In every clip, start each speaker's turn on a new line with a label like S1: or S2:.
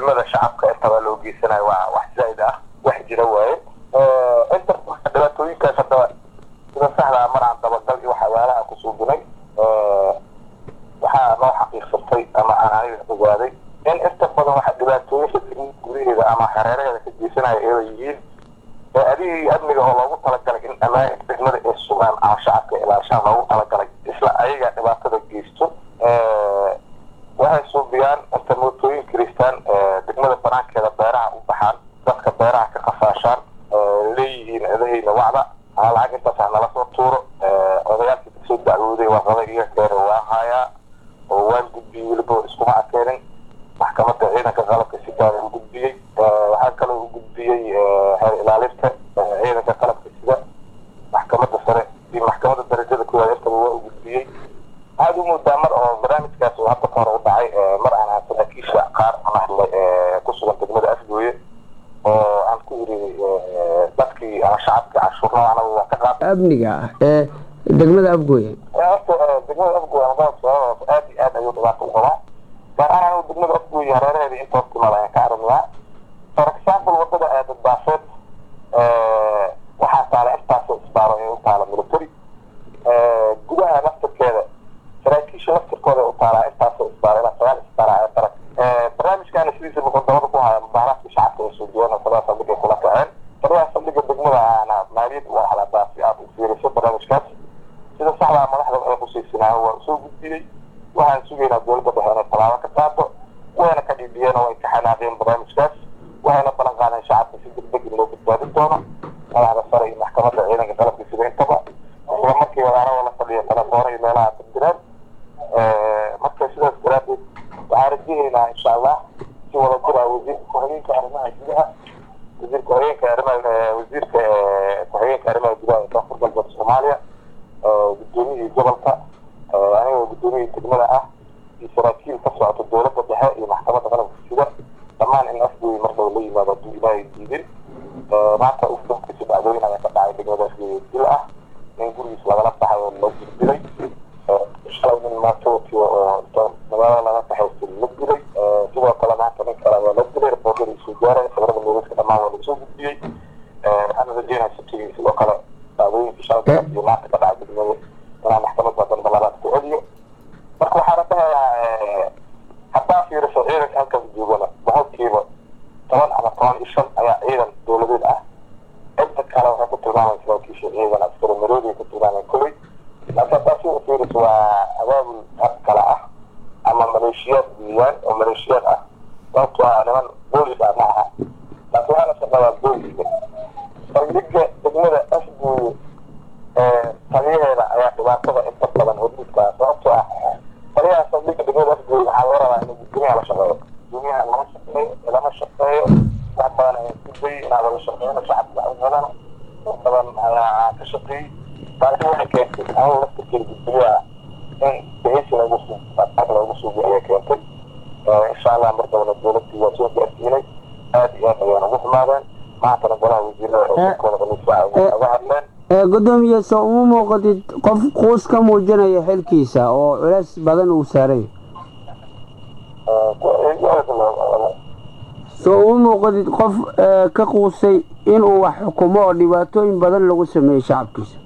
S1: degmada shacabka inta loo geysanayo waa wax zaid ah wax jira waaye inta dhibaatooyinkaas hadda sida saxda maraan dabagal iyo waxyaalaha ku suubinay waxaa loo xaqiiqsatay ama aan aniga ogaaday in inta badan waxa dhibaatooyinka gudaheeda ama hareeraheeda ka geysanaya ay yihiin adii amniga oo loogu talagalay in ammaan degmada ay sugaan ama shacabka ilaashaan loogu talagalay isla ayaga dhibaatada geysto waxay suubiyaan inta mootooyin kiristaan degmada banaankeeda beeraha u baxaan dadka beeraha ka qafaashaan leeyihiin adahayna wacda lacag intaas nala soo tuuro odayaalkii kasoo dacwooday waa qaba iyo keena waa hayaa oo waan gudbiyey weliba iskuma akeenin maxkamadda ciidanka qalabka sida uu gudbiyey waxaa kaloo uu gudbiyey heer ilaalinta ciidanka qalabka sida maxkamadda sare iyo maxkamadda darajada koowaad intaba waa u gudbiyey aada u moodaa mar oo barnaamijkaas oo hadda kahor u dhacay mar aan saraakiisha qaar aan hadlay ku sugan degmada afgooye oo aan ku iri dadkii ama shacabkii cashuurna anagu waa ka qaad
S2: amniga ah degmada afgooye
S1: degmada afgooye aad iyo aad ayuu dhibaato u qabaa gaar ahaan degmada afgooye hareeraheeda inta hortimaada ayaan ka aragnayaa for example wadada aadadbaafeed waxaa taala intaasoo isbaaro ee u taala military gudaha laftirkeeda saraakiisha laftirkooda u taalaa intaasoo isbaaro ilaa 9 isbaara ee darag barnaamijkaana sidiisa muqadamada ku haya mudaaharaadka shacabka ee suudiyana sabaa saldhigay kula kaceen taliyaha saldhiga degmada ana maaliyad waa xalaabaa si aad u fiiriso barnaamijkaas sida saxda madaxda ay quseysanaayeen waa soo gudbiyey waxaan sugaynaa dowladda dhexe inay tallaabo ka qaado wayna ka dhiibiyeen oo ay ka xanaaqeen barnaamijkaas waxayna ballan qaadeen shacabka si degdeg in loo badbaadin doono madaxda sare iyo maxkamadda ciidanka qalabka sida intaba isla markii wadaarada la fadhiya telefoona iyo meelaha dirdireen marka sidaas daraadeed waxaan rajahaynaa insha allah si wada jira wasiirka ku-xigeenka arrimaha gudaha wasiirka ku-xigeenka arrimaha gudaha ee koonfur galbeed soomaaliya gudoomiyihii gobolka anigoo gudoomiyihii degmada ah iyo saraakiil ka socota dowladda dhexe iyo maxkamadda qalabka sida dhammaan in afgooye mar dhow la yimaado hadduu ilaahay diidin maanta ufdamkiisa dhacdooyin ayaa ka dhacay degmada afgooye dil ah in gurigiis lagala baxay oo loo jirdilay shalay nin maatootiyo oo magaalada laga baxaystay la dilay sidoo kale maanta nin kale waa la dilay reporter isoo gaaray sabrada meeliska dhammaan waa lagu soo gudbiyey ana rajeynaya sabtigii sidoo kale dhacdooyinka shalay iyo maanta ka dhacay degmada inaa maxkamadda danba labaad ku celiyo marka waxaana dhahayaa haddaa fiiriso ciidanka halkaas joogana boqolkiiba 10 ama 15 ayaa ciidan dowladeed ah inta kale waxay ku tilmaamaysa saraakiisha ciidan askari maroodi ku tilmaamay kulay laakiin haddaa si u fiiriso waa abaabul hab kale ah ama maleeshiyaad diiwaan oo maleeshiyaad ah sababtoo ah niman boolis ah ma aha laakiin waxaa la shaqeeyaa booliska saldhigga degmada afgooye taliyaheeda ayaa dhibaatada inta badan hormuudka ah sababtoo ah taliyaha saldhigga degmada afgooye waxaa laga rabaa inuu gudoomiyaha la shaqeeyo gudoomiyaha lama shaqeeyo wax badan ayaan ku dayay inaan wada shaqeyno shacabka wax u wadano wax badan ayaa ka shaqeeyey taasi waxay keentay anigu laftirkeeda gudoomiyaha in bixisi loogu suubiyo ayay keentay insha allah mar dowla dowladii waa soo gaarsiinay aad iyo aad ayaan ugu xumaadeen maantana golaha wasiirada oo kooda qaniisa uga hadleen
S2: gudoomiye soo uma muuqatid qof quus ka muujinaya xilkiisa oo culays badan uu saaray soo uma muuqatid qof ka quusay inuu wax xukumo oo dhibaatooyin badan lagu sameeyo shacabkiisa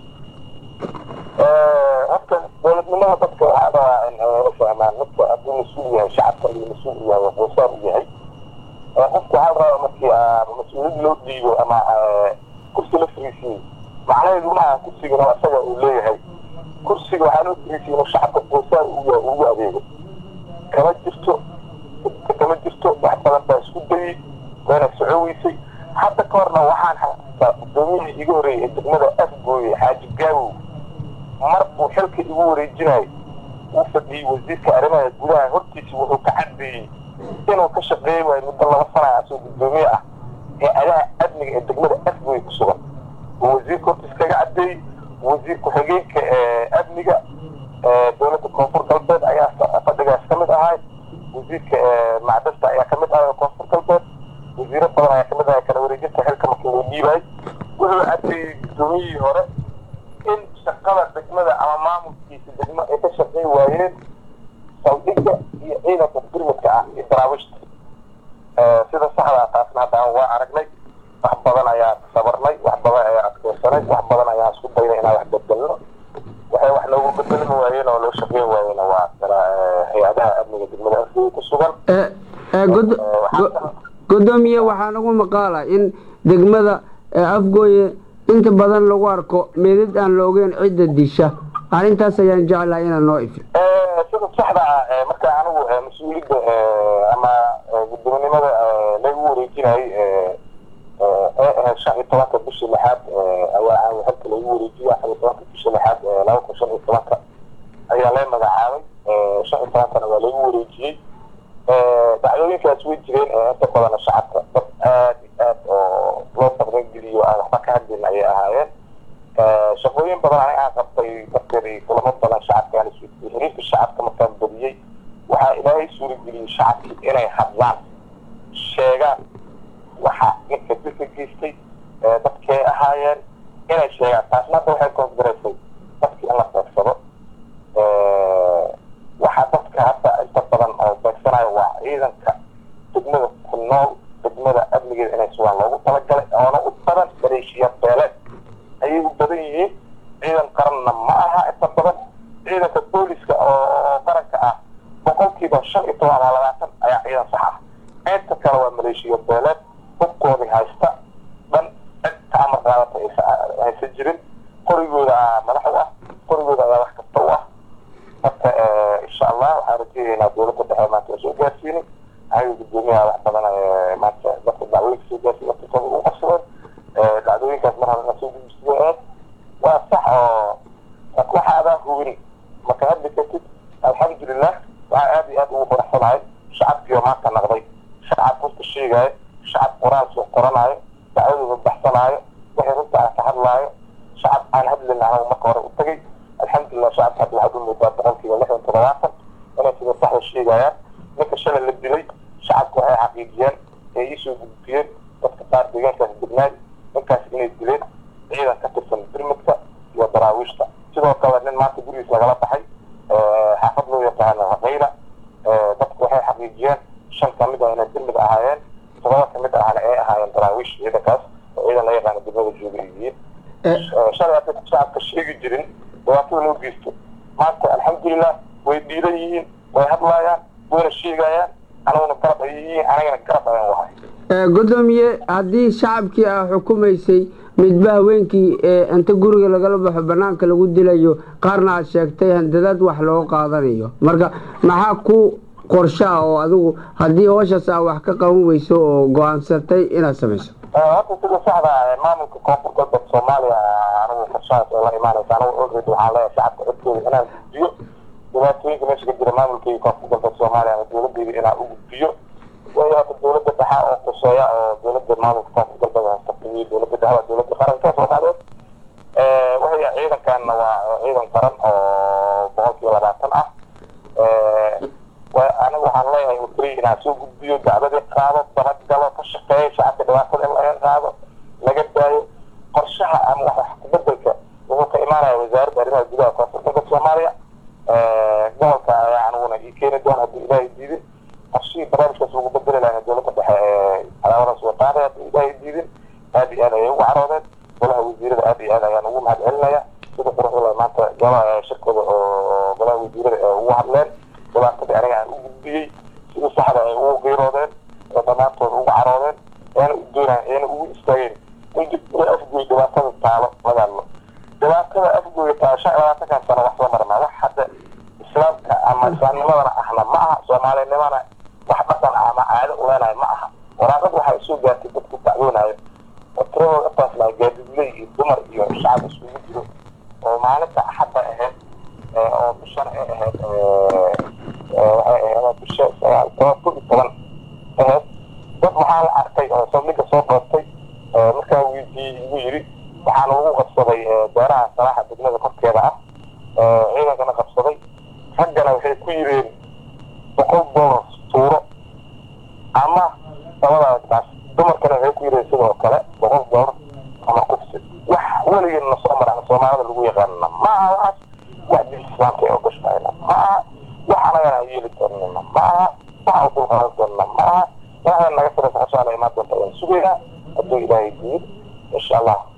S1: horta dowladnimada dadka waxaa rabaa in ay fahmaan midka hadduu mas-uul yahay shacabka iyo mas-uul yahay oo quusaar u yahay qofku waxaa rabaa markii mas-uuliyad loo dhiibo ama kursi la fariisiyo macnaheedu maaha kursigana asaga uu leeyahay kursiga waxaa loo fariisiyo inuu shacabka quusaar ugu adeego kama jirto wax badan baa isku dayey waana soco weysay hadda ka horna waxaan xasuustaa gudoomiyihii iga horreeyay ee degmada afgooye xaaji gaawow mar buu xilka igu wareejinayo uu fadhiyey wasiirka arrimaha gudaha hortiisa wuxuu ka cadeeyey inuu ka shaqeey waayo muddo 2 sana asoo gudoomiye ah ee adaha amniga ee degmada afgooye ku sugan uu wasiirka hortiisa kaga cadeeyey wasiir ku-xigeenka amniga dowladda koonfur galbeed ayaa fadhigaas ka mid ahay wasiirka macdasta ayaa ka mid ahay koonfur galbeed wasiiro badan ayaa ka mid ahay kala wareejinta xilka markii loo dhiibaay wuxuu cadeeyey gudoomiyihii hore in shaqada degmada ama maamulkiisa degmo ay ka shaqeey waayeen saldhigga iyo ciidanka birmadka ah iyo daraawiishta saxda taasna hadda waa aragnay wax badan ayaa sabarnay wax badan ayaa adkeysanay wax badan ayaa isku daynay inaan wax bedelno waxay wax loogu bedelmi waayeen oo loo shaqeyn waayeen waa hay-adaha amniga degmada afgooye ku sugan
S2: gudoomiye waxaa nagu maqaala in degmada afgooye inta badan lagu arko meedad aan la ogeyn cidda disha arrintaas ayaan jeclahay inaan noo ifin
S1: sida saxda ah marka anigu mas-uuliyadda ama gudoominimada lagu wareejinayay shan iyo tobanka bishii lixaad ayaa halka lagu wareejiya shan iyo tobanka bishii lixaad 2015 ayaa la magacaabay shan iyo tobankana waa lagu wareejiyey dacdooyinkaas way jireen inta badan shacabka dad aad oo loo taqdan geliyo aan waxba ka hadlin ayay ahaayeen shaqooyin badan aniga aan qabtay dadkani kulamo badan shacabkaan xiriirka shacabka markaan badiyey waxaa ilaahay suurageliyey shacabkii inay hadlaan sheegaan waxa ninka dilka geystay dadkay ahaayeen inay sheegaan taasna hadda waxay koosgaraysay dadkii in la beegsado waxaa dadka hadda inta badan oo beegsanayo waa ciidanka degmada ku nool degmada amnigeeda inay sugaan loogu talagalay oona u badan maleeshiya beeleed ayay u badan yihiin ciidan qaranna ma aha inta badan ciidanka booliska oo qaranka ah boqolkiiba 15 ama 20 ayaa ciidan sax ah inta kale waa maleeshiya beeleed hubkoodii haysta dhan cid taamar qaadata haysa jirin qorigooda madax u ah qorigooda ayaa wax kasta u ah marka insha allah waxaan rajeynaynaa dowladda dhexe maanta soo gaarsiinin ayaga gudoomiyaha wax badan maanta dadka dacwooyinka soo gaarsiin waqtigooda ugu qabsadeen dacdooyinkaas mar hore soo gudbisteen waa sax oo waxa adaa hubin marka hadda kadib alxamdulilah waxaa aad iyo aad ugu faraxsanahay shacabkii maanta naqday shacab runta sheegaayo shacab qoraal soo qoranayo dacwadooda baxsanaayo wixii runta aan ka hadlaayo shacab aan hadlin anagu marka hore u tagay alxamdulilah shacabka hadda waxaad u moodaa boqolkiiba 67 inay sida saxda sheegayaan ninka shalay la dilay shacabku waxay xaqiijiyeen ee iisoo gudbiyeen dadka qaar deegaankaas degnaay ninkaas inay dileen ciidan ka tirsan birmidka iyo daraawiishta sidoo kale nin maanta gurigiis lagala baxay xaafad loo yaqaano haqayla dadku waxay xaqiijiyeen 5 ka mid ah inay birmid ahaayeen 7 ka mid ahna ay ahaayeen daraawiish ciidankaas oo ciidan la yaqaano degmada joogayeen shalay dadka shacabka sheegi jirin dhibaatada loo geysto maanta alxamdulilah way dhiiran yihiin way hadlaayaan wayna sheegayaan anaguna garab ay yihiin anagana garab ayaan wahay
S2: gudoomiye haddii shacabkii aa xukumaysay midba haweenkii inta guriga lagala baxo banaanka lagu dilayo qaarna aad sheegtay handadaad wax loo qaadanayo marka maxaa ku qorshaa oo adigu haddii howshaas aa wax ka qaban weyso oo go-aansatay inaad samayso
S1: hadda sida saxda maamulka koonfur galbeed soomaaliya anigu qorshahaas oo la imaanaysa anigu already waxaan leeyahay shacabka codkooda inaan gudbiyo dhibaatooyinka meesha ka jira maamulkii koonfur galbeed soomaaliya ama dowladdeeda inaan u gudbiyo waayo hadda dowladda dhexa oo quseeya oo dowladda maamulka koonfur galbeed hastaqiyo dowladda dhexa dowladda qaranka soomaaliyeed waxay ciidankaana waa ciidan qaran oo boqolkiiba 20 ah anigu waxaan leeyahay ukri inaan soo gudbiyo dacwadii qaado dabagalo ka shaqeeyo shacabka dhibaatada in laga qaado laga daayo qorshaha ama wax kubedelka wuxuu ka imaanaya wasaaradda arrimaha gudaha koonfur galbeed soomaaliya gobolka ayaa aniguna ii keeni doon haddii ilaahay diidin qorshihii barnaamijkaas lagu bedeli lahaa dowladda dhexe cadaawadaas way qaadaya haddii ilaahay diidin aad iyo aad ayay ugu caroodeen golaha wasiirada aad iyo aad ayaan ugu mahad celinaya sida quruxda maanta golaha shirkooda oo golaha wasiirada ee ugu hadleen dhibaatadii aniga aan u gudbiyey sida saxda ay ugu qiiroodeen oo dhammaantood ugu caroodeen eena u doonaan eena ugu istaageen in degmada afgooy dhibaatada taalo laga hadlo dhibaatada afgooy taalo 25 sano wax soo marnaa wax hadda islaamka ama islaamnimadana ahna ma aha soomaalinimana wax dhaqan ama caado u leenahay ma aha waraaqad waxay soo gaartay dadku dacwoonayo oo tiradooda intaas la gaadiidley iyo dumar iyo shacab isugu jiro oo maalinta axadda ahayd oo bishan ay ahayd waxay ahayd bisha 17 ahayd dad waxaa la arkay oo saldhigga soo qoostay markaa weydiiyey igu yidhi waxaana lagu qabsaday beeraha salaaxa degmada korkeeda ah ciidankana qabsaday raggana waxay ku yireen $100 tuuro ama labadaas dumarkana waxay ku yireen sidoo kale $100 ama kufsi wax weligeedna soo mara soomaalida lagu yaqaanana ma aha waxaas wax islaamka ee ogashayna ma aha wax anagana yeeli doonana ma aha wax dulqaadan doonana ma aha waxaan naga soo insha Allah ma doonta sugayna haddii ilaahay diid insha Allah